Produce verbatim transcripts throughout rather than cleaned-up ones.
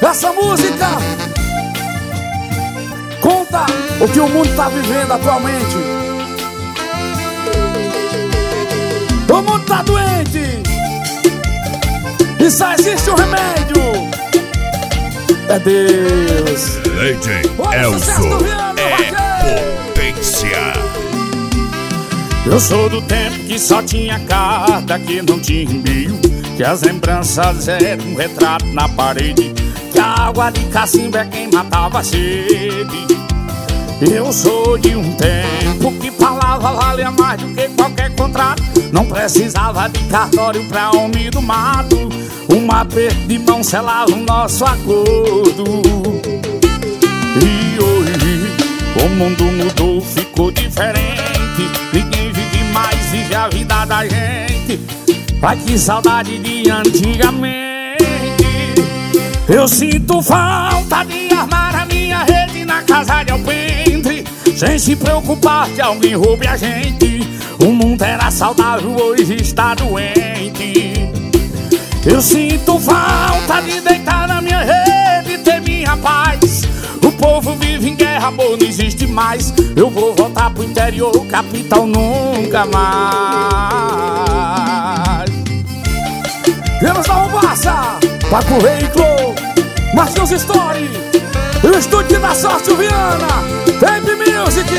Essa música conta o que o mundo tá vivendo atualmente. O mundo tá doente e só existe um remédio. É Deus. D J Elzo é potência. Eu sou do tempo que só tinha carta, que não tinha e-mail, que as lembranças eram um retrato na parede, que a água de cacimba é quem matava a sede. Eu sou de um tempo que palavra valia mais do que qualquer contrato. Não precisava de cartório pra homem do mato. Um aperto de mão selava o nosso acordo. E hoje o mundo mudou, ficou diferente. Ninguém vive mais, vive a vida da gente. Ai, que saudade de antigamente. Eu sinto falta de armar a minha rede na casa de alpendre, sem se preocupar que alguém roube a gente. O mundo era saudável, hoje está doente. Eu sinto falta de deitar na minha rede e ter minha paz. O povo vive em guerra, amor não existe mais. Eu vou voltar pro interior, capital nunca mais. Vemos da Rombaça, Paco Veículo, Martins Story, o estúdio da Sorte Viana, Baby Music.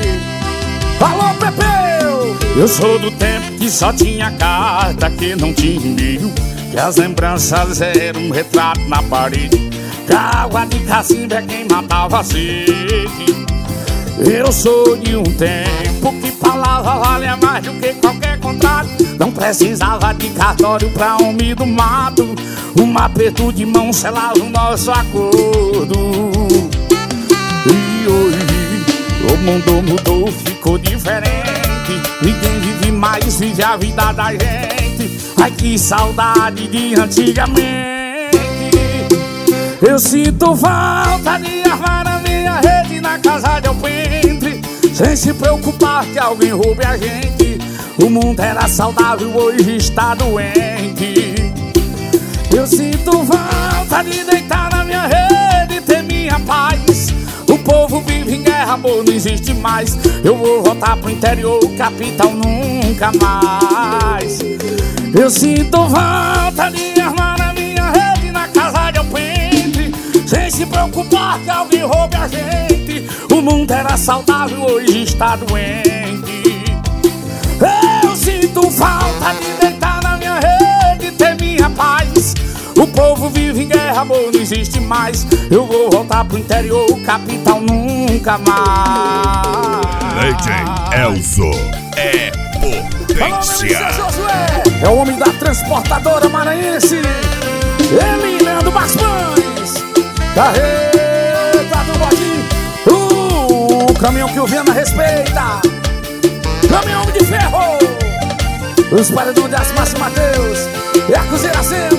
Alô, Pepeu! Eu sou do tempo que só tinha carta, que não tinha e-mail, que as lembranças eram um retrato na parede, que a água de cacimba é quem matava a sede. Eu sou de um tempo que palavra valia mais do que qualquer contrato. Não precisava de cartório pra homem do mato. Um aperto de mão selava o nosso acordo. E hoje o mundo mudou, ficou diferente. Ninguém vive mais, vive a vida da gente. Ai, que saudade de antigamente. Eu sinto falta de armar a minha rede na casa de alpendre, sem se preocupar que alguém roube a gente. O mundo era saudável, hoje está doente. Eu sinto falta de deitar na minha rede e ter minha paz. O povo vive em guerra, amor não existe mais. Eu vou voltar pro interior, capital nunca mais. Eu sinto falta de armar a minha rede na casa de alpendre, sem se preocupar que alguém roube a gente. O mundo era saudável, hoje está doente. Eu sinto falta de deitar na minha rede e ter minha paz. O povo vive em guerra, amor não existe mais. Eu vou voltar pro interior, capital nunca mais. D J Elzo é potência. É o homem da transportadora maranhense, ele, Leandro Basmães, carreta do botinho, uh, o caminhão que o Viana respeita, caminhão de ferro, os paredões de Asmácio Mateus, e a cozinha sempre.